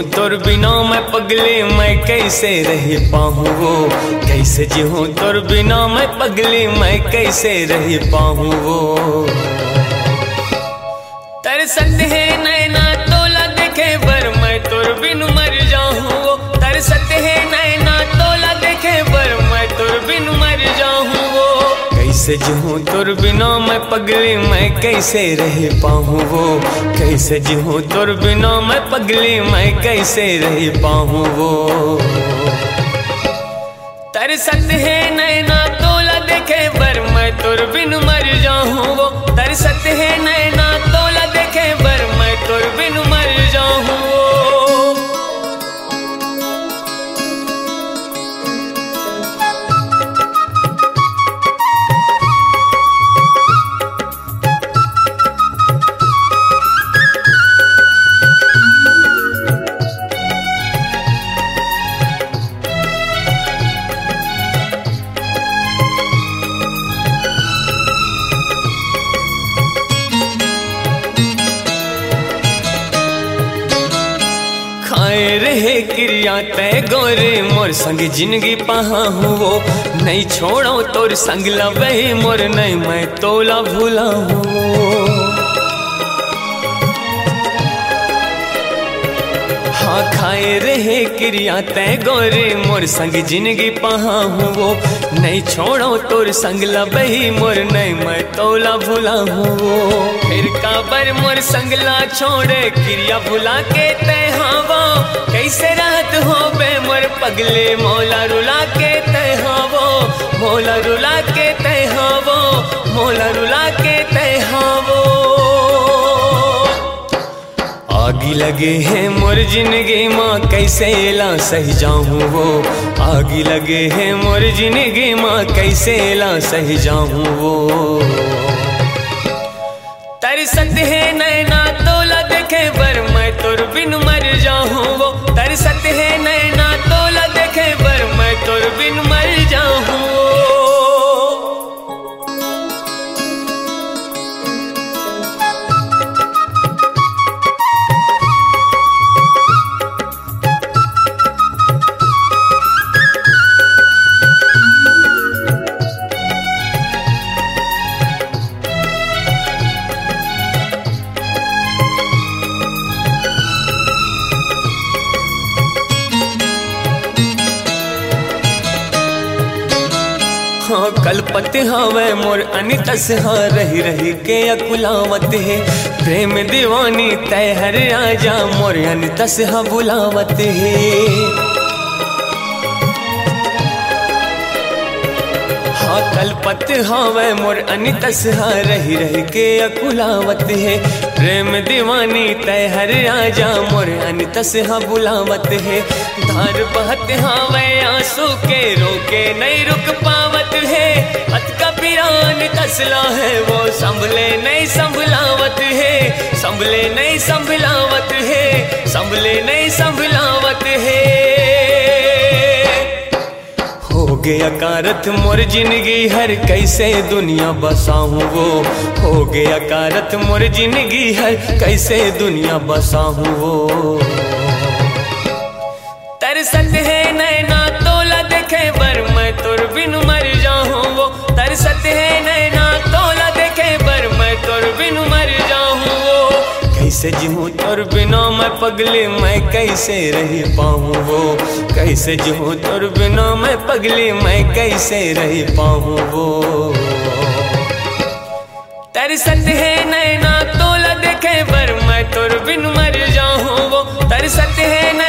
तोर बिना मैं पगले मैं कैसे रह पाऊँ वो, कैसे जीऊँ तोर बिना मैं पगले मैं कैसे रह पाऊँ वो। तरसत है नैना तोला देखे बर मैं तोर बिन मर जाऊँ वो, तरसत है नैना तोला देखे बर मैं तोर बिन मर जाऊँ वो। कैसे जीऊँ तोर बिना मैं पगले मैं कैसे रह पाऊँ वो, कैसे जीऊँ तोर बिना मैं पगले मैं कैसे रह पाऊँ वो। तरसत है नैना तोला देखे बर मैं तोर बिन मर जाऊँ वो, तरसत है नैना तोला देखे बर मैं तोर बिन मर जाऊँ वो। खाए रहे क्रिया तय गोरे मोर संग जिंदगी पहा हूँ वो, नहीं छोड़ो तोर संग लवे मोर नहीं मैं तोला भूला हूँ। हाँ खाए रहे क्रिया तय गोरे मोर संग जिंदगी पहा हूँ वो, नहीं छोड़ो तोर संग लबही मोर नहीं मैं तोला भूला हूँ वो। फिर काबर मोर संगला छोड़े क्रिया भुला के तय हवा, कैसे रात हो बे मोर पगले मौला रुला के तय हवो, मौला रुला के तय हवो, मौला रुला के तय हवो। आगी लगे हैं मोर जिंदगी माँ कैसे ला सही जाऊँ वो, आगी लगे हैं मोर जिंदगी माँ कैसे ला सही जाऊँ वो। तरसत है नैना तोला देखे बर मैं तोर बिन मर जाऊँ वो, तरसत है नैना तोला देखे बर मैं तोर बिन मर जाऊँ वो। हाँ कलपत हवे मोर अनितस हाँ रही रही के अकुलावत है, प्रेम दीवानी तय हर आजा मोर अनितस हाँ बुलावत है। हाँ कलपत हवे मोर अनितस हाँ रही रही के अकुलावत है, प्रेम दीवानी तय हर आजा मोर अनितस हाँ बुलावत है। धार बहत हवे आंसू के रोके नहीं रुक पावत है, अत का पिरान तसला है वो संभले नहीं संभलावत है, संभले नहीं संभलावत है, संभले नहीं संभलावत है। हो गया कारत मोर जिंदगी हर कैसे दुनिया बसाऊँ वो, हो गया कारत मोर जिंदगी हर कैसे दुनिया बसाऊँ वो। तरसत है नैना तोला देखे बर मैं तोर बिन मर जाऊँ वो, तरसत है नैना तोला देखे बर मैं तोर बिन मर जाऊँ वो। कैसे जीऊँ तोर बिना मैं पगले मैं कैसे रह पाऊँ वो, कैसे जीऊँ तोर बिना मैं पगले मैं कैसे रह पाऊँ वो। तरसत है नैना तोला देखे बर मैं तोर बिन मर जाऊँ वो, तरसत है